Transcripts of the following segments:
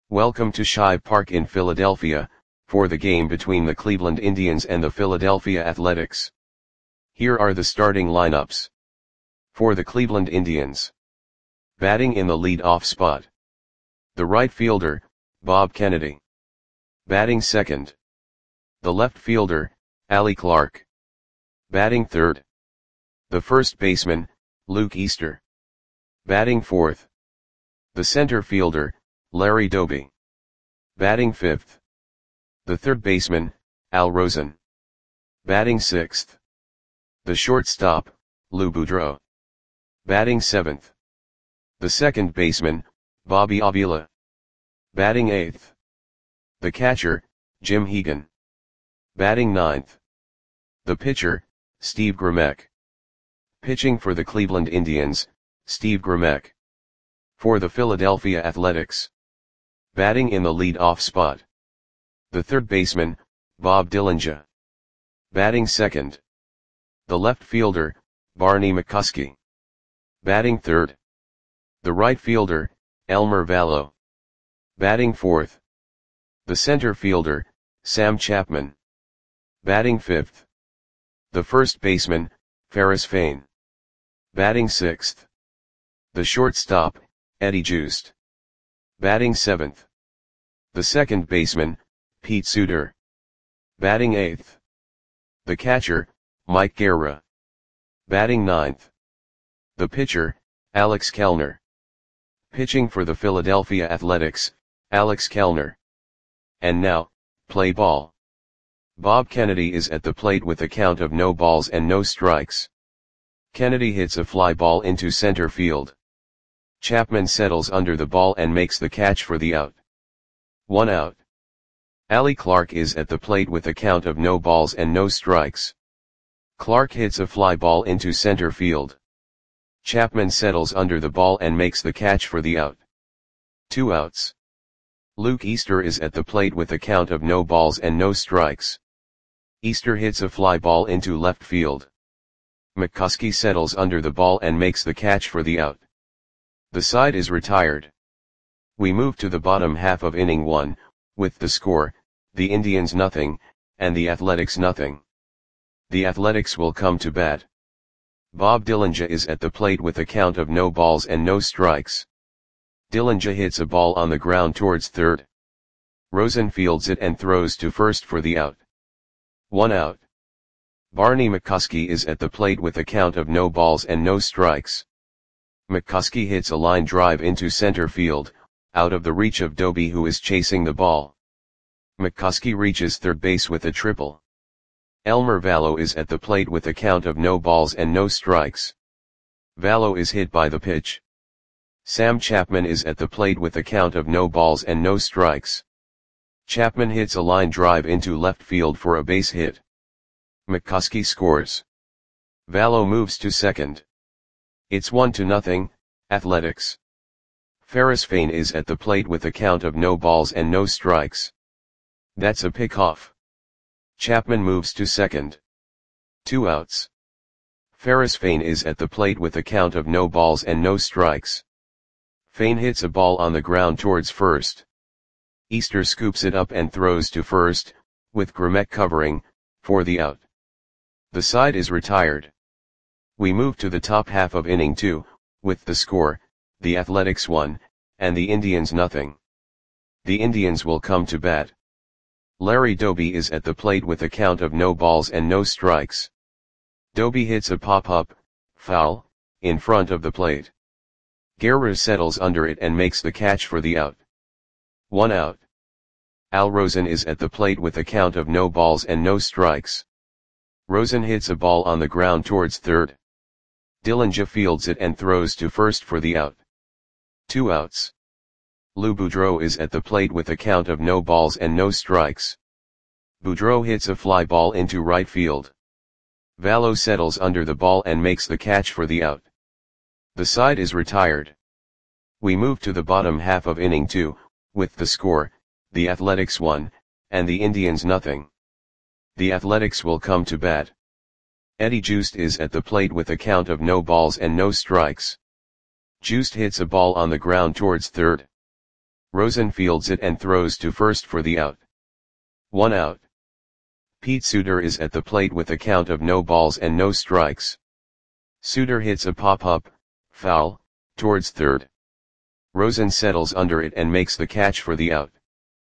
Welcome to Shive Park in Philadelphia, for the game between the Cleveland Indians and the Philadelphia Athletics. Here are the starting lineups. For the Cleveland Indians. Batting in the lead-off spot. The right fielder, Bob Kennedy. Batting second. The left fielder, Allie Clark. Batting third. The first baseman, Luke Easter. Batting fourth. The center fielder, Larry Doby. Batting fifth. The third baseman, Al Rosen. Batting sixth. The shortstop, Lou Boudreau. Batting seventh. The second baseman, Bobby Avila. Batting eighth. The catcher, Jim Hegan. Batting ninth. The pitcher, Steve Grimek. Pitching for the Cleveland Indians, Steve Grimek. For the Philadelphia Athletics. Batting in the lead-off spot. The third baseman, Bob Dillinger. Batting second. The left fielder, Barney McCuskey. Batting third. The right fielder, Elmer Vallow. Batting fourth. The center fielder, Sam Chapman. Batting fifth. The first baseman, Ferris Fain. Batting sixth. The shortstop, Eddie Joost. Batting seventh. The second baseman, Pete Suter. Batting eighth. The catcher, Mike Guerra. Batting ninth. The pitcher, Alex Kellner. Pitching for the Philadelphia Athletics, Alex Kellner. And now, play ball. Bob Kennedy is at the plate with a count of no balls and no strikes. Kennedy hits a fly ball into center field. Chapman settles under the ball and makes the catch for the out. 1 out. Allie Clark is at the plate with a count of no balls and no strikes. Clark hits a fly ball into center field. Chapman settles under the ball and makes the catch for the out. 2 outs. Luke Easter is at the plate with a count of no balls and no strikes. Easter hits a fly ball into left field. McCuskey settles under the ball and makes the catch for the out. The side is retired. We move to the bottom half of inning 1, with the score, the Indians nothing, and the Athletics nothing. The Athletics will come to bat. Bob Dillinger is at the plate with a count of no balls and no strikes. Dillinger hits a ball on the ground towards third. Rosen fields it and throws to first for the out. 1 out. Barney McCuskey is at the plate with a count of no balls and no strikes. McCuskey hits a line drive into center field, out of the reach of Doby, who is chasing the ball. McCuskey reaches third base with a triple. Elmer Vallow is at the plate with a count of no balls and no strikes. Vallow is hit by the pitch. Sam Chapman is at the plate with a count of no balls and no strikes. Chapman hits a line drive into left field for a base hit. McCuskey scores. Vallow moves to second. It's 1-0, Athletics. Ferris Fain is at the plate with a count of no balls and no strikes. That's a pickoff. Chapman moves to second. 2 outs. Ferris Fain is at the plate with a count of no balls and no strikes. Fain hits a ball on the ground towards first. Easter scoops it up and throws to first, with Grimek covering, for the out. The side is retired. We move to the top half of inning 2, with the score, the Athletics 1, and the Indians nothing. The Indians will come to bat. Larry Doby is at the plate with a count of no balls and no strikes. Doby hits a pop-up, foul, in front of the plate. Guerra settles under it and makes the catch for the out. 1 out. Al Rosen is at the plate with a count of no balls and no strikes. Rosen hits a ball on the ground towards third. Dillinger fields it and throws to first for the out. 2 outs. Lou Boudreau is at the plate with a count of no balls and no strikes. Boudreau hits a fly ball into right field. Vallow settles under the ball and makes the catch for the out. The side is retired. We move to the bottom half of inning 2, with the score, the Athletics 1, and the Indians nothing. The Athletics will come to bat. Eddie Joost is at the plate with a count of no balls and no strikes. Joost hits a ball on the ground towards third. Rosen fields it and throws to first for the out. 1 out. Pete Suter is at the plate with a count of no balls and no strikes. Suter hits a pop-up, foul, towards third. Rosen settles under it and makes the catch for the out.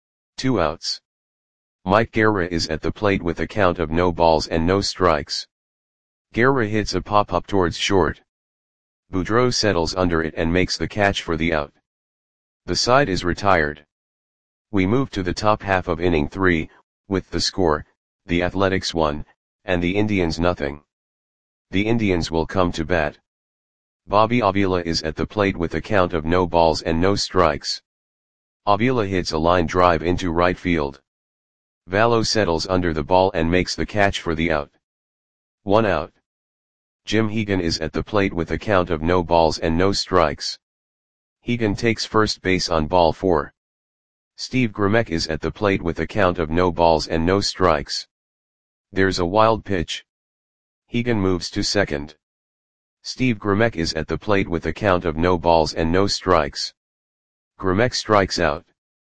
2 outs. Mike Guerra is at the plate with a count of no balls and no strikes. Guerra hits a pop-up towards short. Boudreau settles under it and makes the catch for the out. The side is retired. We move to the top half of inning 3, with the score, the Athletics 1, and the Indians nothing. The Indians will come to bat. Bobby Avila is at the plate with a count of no balls and no strikes. Avila hits a line drive into right field. Valo settles under the ball and makes the catch for the out. 1 out. Jim Hegan is at the plate with a count of no balls and no strikes. Hegan takes first base on ball 4. Steve Grimek is at the plate with a count of no balls and no strikes. There's a wild pitch. Hegan moves to second. Steve Grimek is at the plate with a count of no balls and no strikes. Grimek strikes out.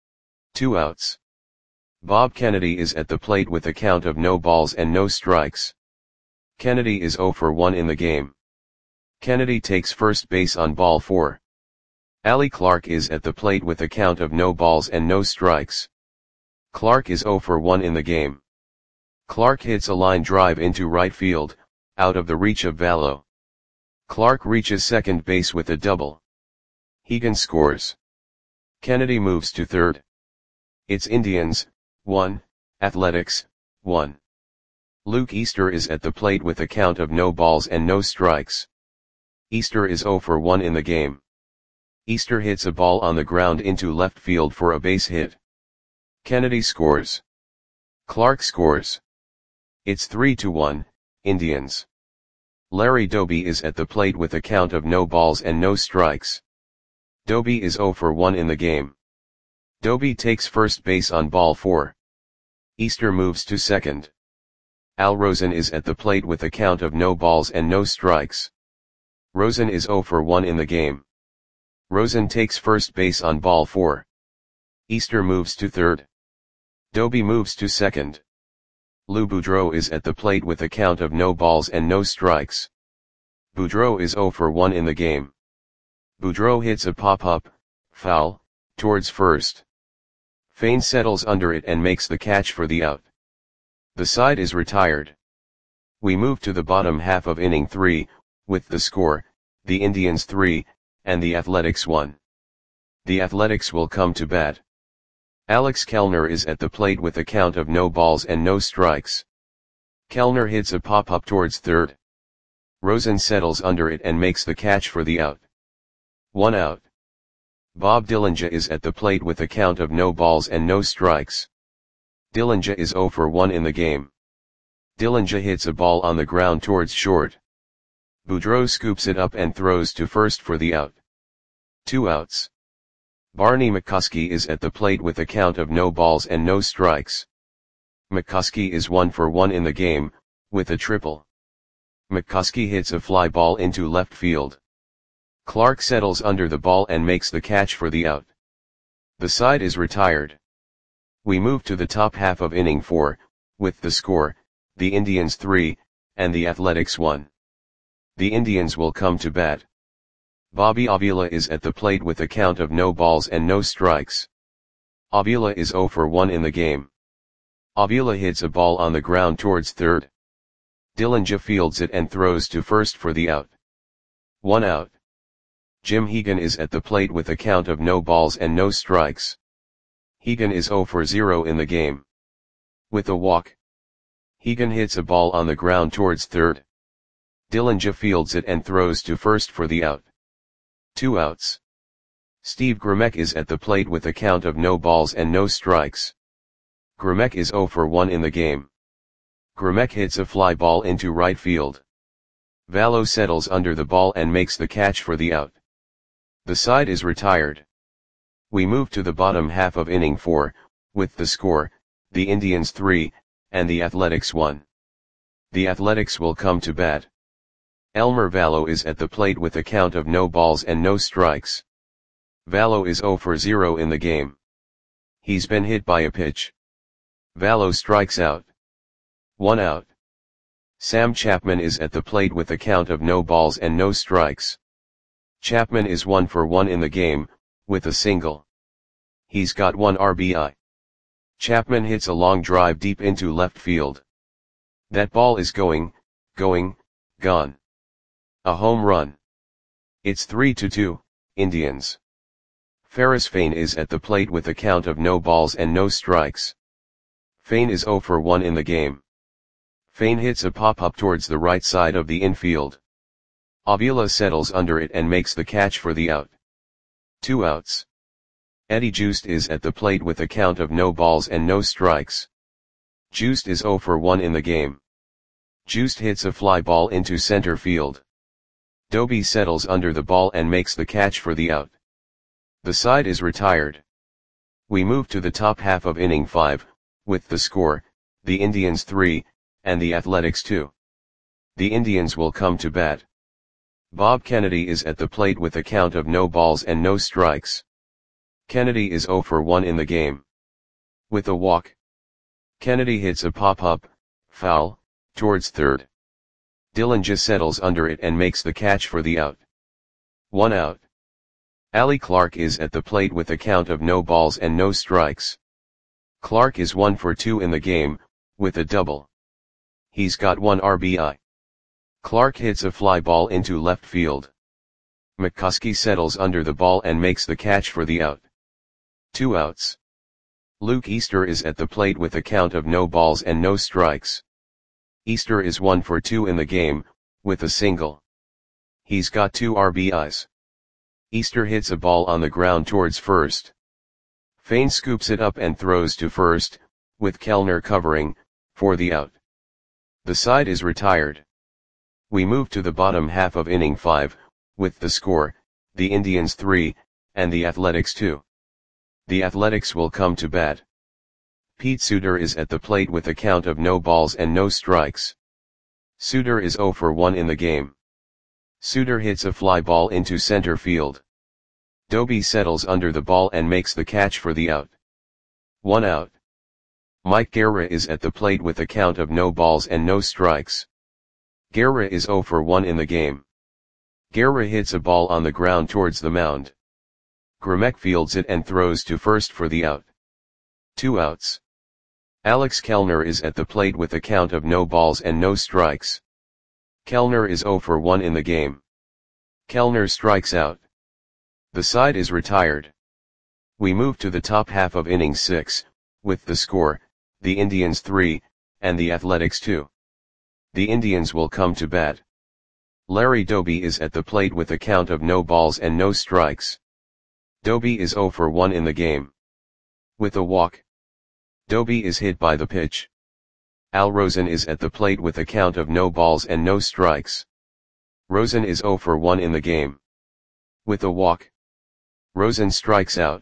2 outs. Bob Kennedy is at the plate with a count of no balls and no strikes. Kennedy is 0 for 1 in the game. Kennedy takes first base on ball 4. Ali Clark is at the plate with a count of no balls and no strikes. Clark is 0 for 1 in the game. Clark hits a line drive into right field, out of the reach of Valo. Clark reaches second base with a double. Hegan scores. Kennedy moves to third. It's Indians, 1, Athletics, 1. Luke Easter is at the plate with a count of no balls and no strikes. Easter is 0 for 1 in the game. Easter hits a ball on the ground into left field for a base hit. Kennedy scores. Clark scores. It's 3-1, Indians. Larry Doby is at the plate with a count of no balls and no strikes. Doby is 0 for 1 in the game. Doby takes first base on ball 4. Easter moves to second. Al Rosen is at the plate with a count of no balls and no strikes. Rosen is 0 for 1 in the game. Rosen takes first base on ball 4. Easter moves to third. Doby moves to second. Lou Boudreau is at the plate with a count of no balls and no strikes. Boudreau is 0 for 1 in the game. Boudreau hits a pop-up, foul, towards first. Fain settles under it and makes the catch for the out. The side is retired. We move to the bottom half of inning 3, with the score, the Indians 3, and the Athletics 1. The Athletics will come to bat. Alex Kellner is at the plate with a count of no balls and no strikes. Kellner hits a pop-up towards third. Rosen settles under it and makes the catch for the out. 1 out. Bob Dillinger is at the plate with a count of no balls and no strikes. Dillinger is 0 for 1 in the game. Dillinger hits a ball on the ground towards short. Boudreau scoops it up and throws to first for the out. 2 outs. Barney McCuskey is at the plate with a count of no balls and no strikes. McCuskey is 1 for 1 in the game, with a triple. McCuskey hits a fly ball into left field. Clark settles under the ball and makes the catch for the out. The side is retired. We move to the top half of inning 4, with the score, the Indians 3, and the Athletics 1. The Indians will come to bat. Bobby Avila is at the plate with a count of no balls and no strikes. Avila is 0 for 1 in the game. Avila hits a ball on the ground towards third. Dillinger fields it and throws to first for the out. 1 out. Jim Hegan is at the plate with a count of no balls and no strikes. Hegan is 0 for 0 in the game. With a walk. Hegan hits a ball on the ground towards third. Dillinger fields it and throws to first for the out. 2 outs. Steve Grimek is at the plate with a count of no balls and no strikes. Grimek is 0 for 1 in the game. Grimek hits a fly ball into right field. Valo settles under the ball and makes the catch for the out. The side is retired. We move to the bottom half of inning 4, with the score, the Indians 3, and the Athletics 1. The Athletics will come to bat. Elmer Valo is at the plate with a count of no balls and no strikes. Valo is 0 for 0 in the game. He's been hit by a pitch. Valo strikes out. 1 out. Sam Chapman is at the plate with a count of no balls and no strikes. Chapman is 1 for 1 in the game, with a single. He's got 1 RBI. Chapman hits a long drive deep into left field. That ball is gone. A home run. It's 3-2, Indians. Ferris Fain is at the plate with a count of no balls and no strikes. Fain is 0 for 1 in the game. Fain hits a pop-up towards the right side of the infield. Avila settles under it and makes the catch for the out. 2 outs. Eddie Joost is at the plate with a count of no balls and no strikes. Joost is 0 for 1 in the game. Joost hits a fly ball into center field. Doby settles under the ball and makes the catch for the out. The side is retired. We move to the top half of inning 5, with the score, the Indians 3, and the Athletics 2. The Indians will come to bat. Bob Kennedy is at the plate with a count of no balls and no strikes. Kennedy is 0 for 1 in the game. With a walk. Kennedy hits a pop-up, foul, towards third. Dillinger settles under it and makes the catch for the out. 1 out. Ali Clark is at the plate with a count of no balls and no strikes. Clark is 1 for 2 in the game, with a double. He's got 1 RBI. Clark hits a fly ball into left field. McCuskey settles under the ball and makes the catch for the out. 2 outs. Luke Easter is at the plate with a count of no balls and no strikes. Easter is 1 for 2 in the game, with a single. He's got 2 RBIs. Easter hits a ball on the ground towards first. Fain scoops it up and throws to first, with Kellner covering, for the out. The side is retired. We move to the bottom half of inning 5, with the score, the Indians 3, and the Athletics 2. The Athletics will come to bat. Pete Suter is at the plate with a count of no balls and no strikes. Suter is 0 for 1 in the game. Suter hits a fly ball into center field. Doby settles under the ball and makes the catch for the out. 1 out. Mike Guerra is at the plate with a count of no balls and no strikes. Guerra is 0 for 1 in the game. Guerra hits a ball on the ground towards the mound. Gromec fields it and throws to first for the out. 2 outs. Alex Kellner is at the plate with a count of no balls and no strikes. Kellner is 0 for 1 in the game. Kellner strikes out. The side is retired. We move to the top half of inning 6, with the score, the Indians 3, and the Athletics 2. The Indians will come to bat. Larry Doby is at the plate with a count of no balls and no strikes. Doby is 0 for 1 in the game. With a walk. Doby is hit by the pitch. Al Rosen is at the plate with a count of no balls and no strikes. Rosen is 0 for 1 in the game. With a walk. Rosen strikes out.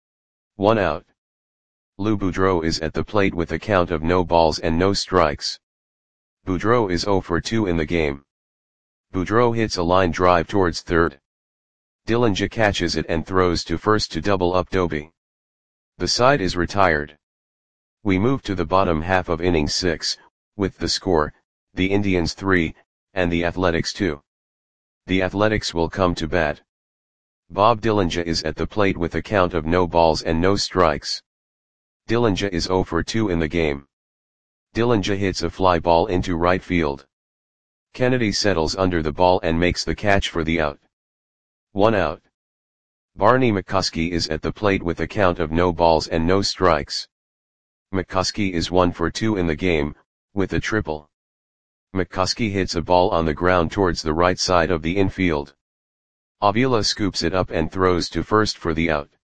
1 out. Lou Boudreau is at the plate with a count of no balls and no strikes. Boudreau is 0 for 2 in the game. Boudreau hits a line drive towards third. Dillinger catches it and throws to first to double up Doby. The side is retired. We move to the bottom half of inning 6, with the score, the Indians 3, and the Athletics 2. The Athletics will come to bat. Bob Dillinger is at the plate with a count of no balls and no strikes. Dillinger is 0 for 2 in the game. Dillinger hits a fly ball into right field. Kennedy settles under the ball and makes the catch for the out. 1 out. Barney McCuskey is at the plate with a count of no balls and no strikes. McCuskey is 1 for 2 in the game, with a triple. McCuskey hits a ball on the ground towards the right side of the infield. Avila scoops it up and throws to first for the out.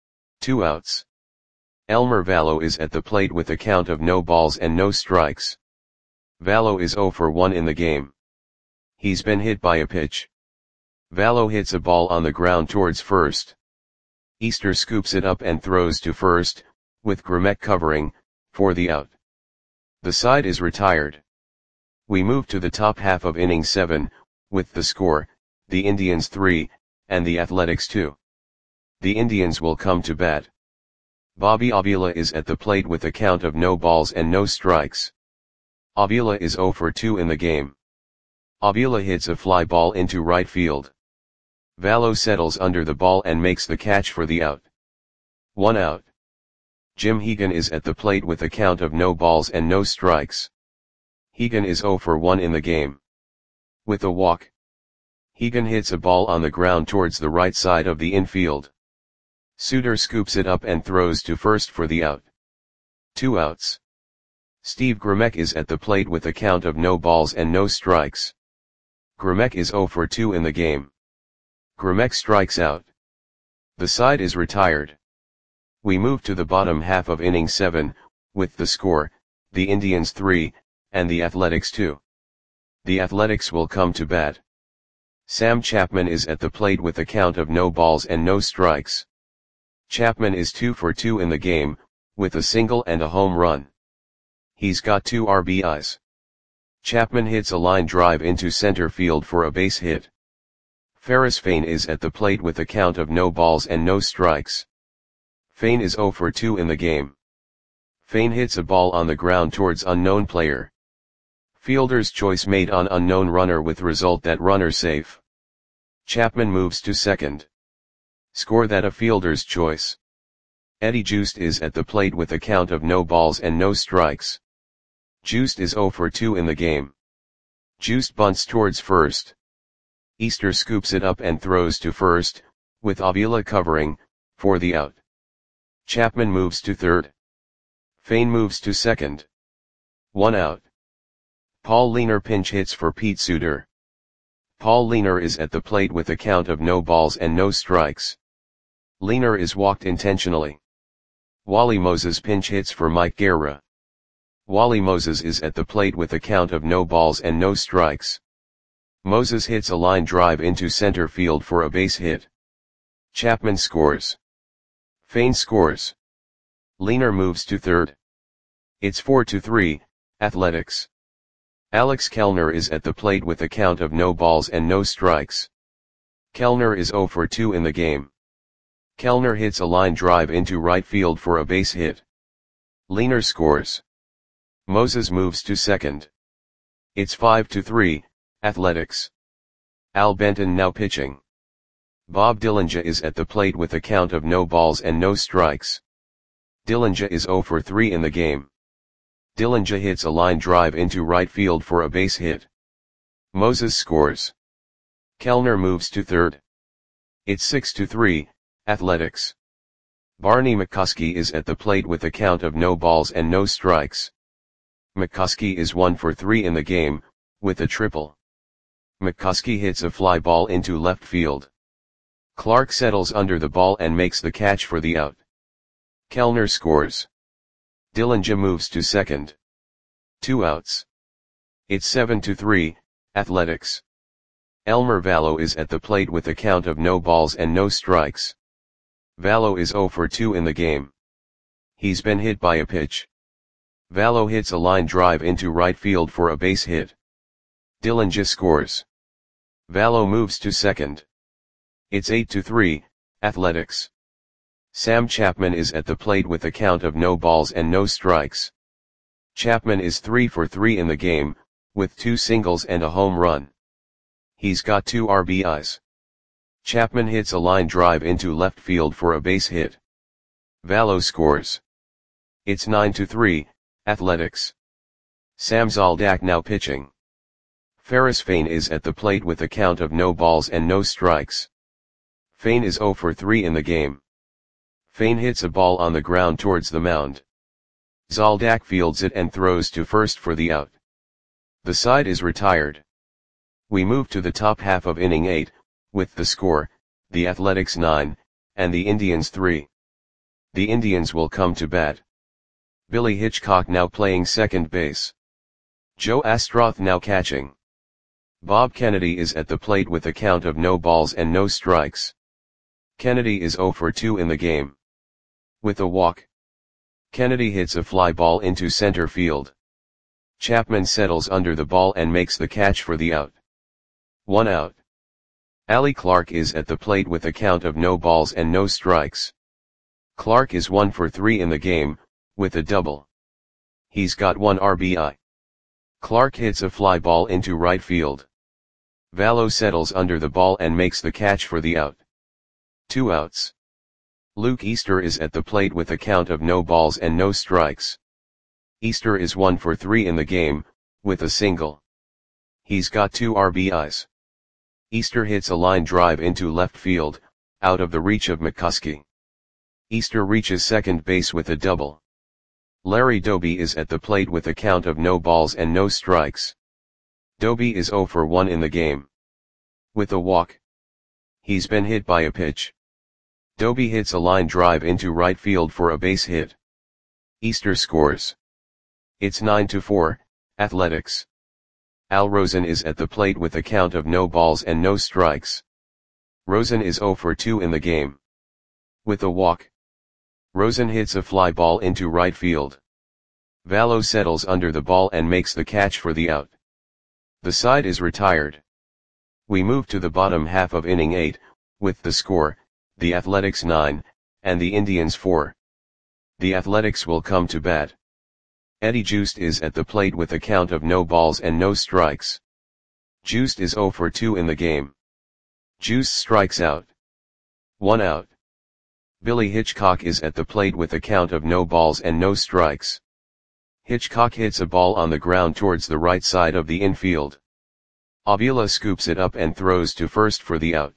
2 outs. Elmer Valo is at the plate with a count of no balls and no strikes. Valo is 0 for 1 in the game. He's been hit by a pitch. Valo hits a ball on the ground towards first. Easter scoops it up and throws to first, with Gromec covering, for the out. The side is retired. We move to the top half of inning 7, with the score, the Indians 3, and the Athletics 2. The Indians will come to bat. Bobby Avila is at the plate with a count of no balls and no strikes. Avila is 0 for 2 in the game. Avila hits a fly ball into right field. Valo settles under the ball and makes the catch for the out. 1 out. Jim Hegan is at the plate with a count of no balls and no strikes. Hegan is 0 for 1 in the game. With a walk, Hegan hits a ball on the ground towards the right side of the infield. Suter scoops it up and throws to first for the out. 2 outs. Steve Grimek is at the plate with a count of no balls and no strikes. Grimek is 0 for 2 in the game. Grimek strikes out. The side is retired. We move to the bottom half of inning 7, with the score, the Indians 3, and the Athletics 2. The Athletics will come to bat. Sam Chapman is at the plate with a count of no balls and no strikes. Chapman is 2 for 2 in the game, with a single and a home run. He's got 2 RBIs. Chapman hits a line drive into center field for a base hit. Ferris Fain is at the plate with a count of no balls and no strikes. Fain is 0 for 2 in the game. Fain hits a ball on the ground towards unknown player. Fielder's choice made on unknown runner with result that runner safe. Chapman moves to second. Score that a fielder's choice. Eddie Joost is at the plate with a count of no balls and no strikes. Joost is 0 for 2 in the game. Joost bunts towards first. Easter scoops it up and throws to first, with Avila covering, for the out. Chapman moves to third. Fain moves to second. 1 out. Paul Leaner pinch hits for Pete Suter. Paul Leaner is at the plate with a count of no balls and no strikes. Leaner is walked intentionally. Wally Moses pinch hits for Mike Guerra. Wally Moses is at the plate with a count of no balls and no strikes. Moses hits a line drive into center field for a base hit. Chapman scores. Fain scores. Leaner moves to third. It's 4-3, Athletics. Alex Kellner is at the plate with a count of no balls and no strikes. Kellner is 0 for 2 in the game. Kellner hits a line drive into right field for a base hit. Leaner scores. Moses moves to second. It's 5-3, Athletics. Al Benton now pitching. Bob Dillinger is at the plate with a count of no balls and no strikes. Dillinger is 0 for 3 in the game. Dillinger hits a line drive into right field for a base hit. Moses scores. Kellner moves to third. It's 6-3, Athletics. Barney McCuskey is at the plate with a count of no balls and no strikes. McCuskey is 1 for 3 in the game, with a triple. McCuskey hits a fly ball into left field. Clark settles under the ball and makes the catch for the out. Kellner scores. Dillinger moves to second. 2 outs. It's 7-3, Athletics. Elmer Valo is at the plate with a count of no balls and no strikes. Valo is 0 for 2 in the game. He's been hit by a pitch. Valo hits a line drive into right field for a base hit. Dillinger scores. Valo moves to second. It's 8-3, Athletics. Sam Chapman is at the plate with a count of no balls and no strikes. Chapman is 3 for 3 in the game, with 2 singles and a home run. He's got 2 RBIs. Chapman hits a line drive into left field for a base hit. Valo scores. It's 9-3, Athletics. Sam Zoldak now pitching. Ferris Fain is at the plate with a count of no balls and no strikes. Fain is 0 for 3 in the game. Fain hits a ball on the ground towards the mound. Zoldak fields it and throws to first for the out. The side is retired. We move to the top half of inning 8, with the score, the Athletics 9, and the Indians 3. The Indians will come to bat. Billy Hitchcock now playing second base. Joe Astroth now catching. Bob Kennedy is at the plate with a count of no balls and no strikes. Kennedy is 0 for 2 in the game. With a walk, Kennedy hits a fly ball into center field. Chapman settles under the ball and makes the catch for the out. 1 out. Ali Clark is at the plate with a count of no balls and no strikes. Clark is 1 for 3 in the game, with a double. He's got 1 RBI. Clark hits a fly ball into right field. Vallo settles under the ball and makes the catch for the out. 2 outs. Luke Easter is at the plate with a count of no balls and no strikes. Easter is 1 for 3 in the game, with a single. He's got 2 RBIs. Easter hits a line drive into left field, out of the reach of McCuskey. Easter reaches second base with a double. Larry Doby is at the plate with a count of no balls and no strikes. Doby is 0 for 1 in the game. With a walk. He's been hit by a pitch. Doby hits a line drive into right field for a base hit. Easter scores. It's 9-4, Athletics. Al Rosen is at the plate with a count of no balls and no strikes. Rosen is 0 for 2 in the game. With a walk. Rosen hits a fly ball into right field. Vallo settles under the ball and makes the catch for the out. The side is retired. We move to the bottom half of inning 8, with the score, the Athletics 9, and the Indians 4. The Athletics will come to bat. Eddie Joost is at the plate with a count of no balls and no strikes. Joost is 0 for 2 in the game. Joost strikes out. 1 out. Billy Hitchcock is at the plate with a count of no balls and no strikes. Hitchcock hits a ball on the ground towards the right side of the infield. Avila scoops it up and throws to first for the out.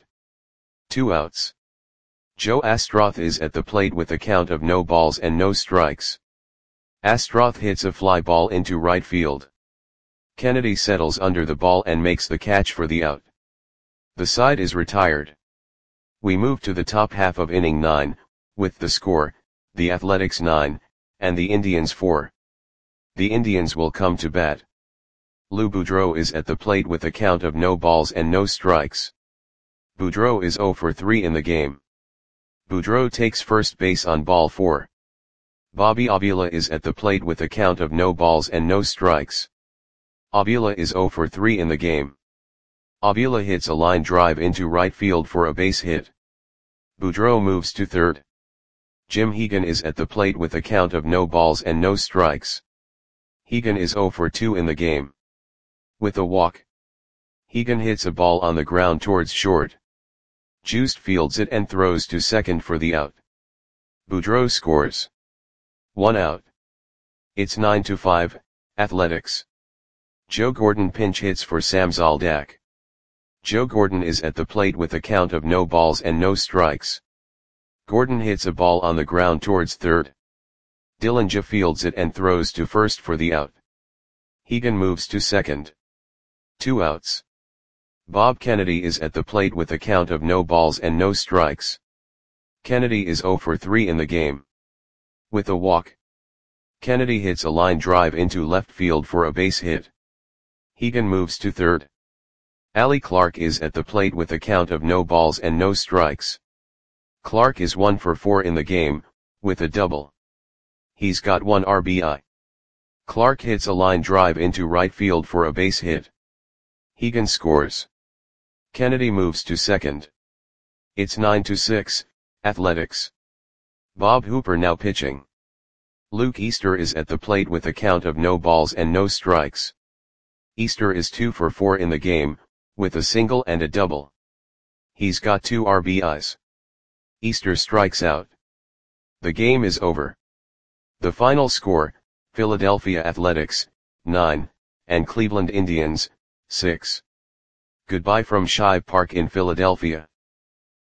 2 outs. Joe Astroth is at the plate with a count of no balls and no strikes. Astroth hits a fly ball into right field. Kennedy settles under the ball and makes the catch for the out. The side is retired. We move to the top half of inning 9, with the score, the Athletics 9, and the Indians 4. The Indians will come to bat. Lou Boudreau is at the plate with a count of no balls and no strikes. Boudreau is 0 for 3 in the game. Boudreau takes first base on ball 4. Bobby Avila is at the plate with a count of no balls and no strikes. Avila is 0 for 3 in the game. Avila hits a line drive into right field for a base hit. Boudreau moves to third. Jim Hegan is at the plate with a count of no balls and no strikes. Hegan is 0 for 2 in the game. With a walk. Hegan hits a ball on the ground towards short. Joost fields it and throws to second for the out. Boudreau scores. 1 out. It's 9-5, Athletics. Joe Gordon pinch hits for Sam Zoldak. Joe Gordon is at the plate with a count of no balls and no strikes. Gordon hits a ball on the ground towards third. Dillinja fields it and throws to first for the out. Hegan moves to second. 2 outs. Bob Kennedy is at the plate with a count of no balls and no strikes. Kennedy is 0 for 3 in the game. With a walk. Kennedy hits a line drive into left field for a base hit. Hegan moves to third. Ali Clark is at the plate with a count of no balls and no strikes. Clark is 1 for 4 in the game, with a double. He's got 1 RBI. Clark hits a line drive into right field for a base hit. Hegan scores. Kennedy moves to second. It's 9-6, Athletics. Bob Hooper now pitching. Luke Easter is at the plate with a count of no balls and no strikes. Easter is 2 for 4 in the game, with a single and a double. He's got 2 RBIs. Easter strikes out. The game is over. The final score, Philadelphia Athletics, 9, and Cleveland Indians, 6. Goodbye from Shibe Park in Philadelphia.